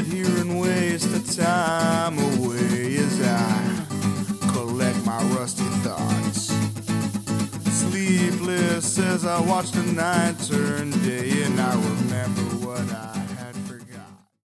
sit here and waste the time away as I collect my rusty thoughts. Sleepless as I watch the night turn day, and I remember what I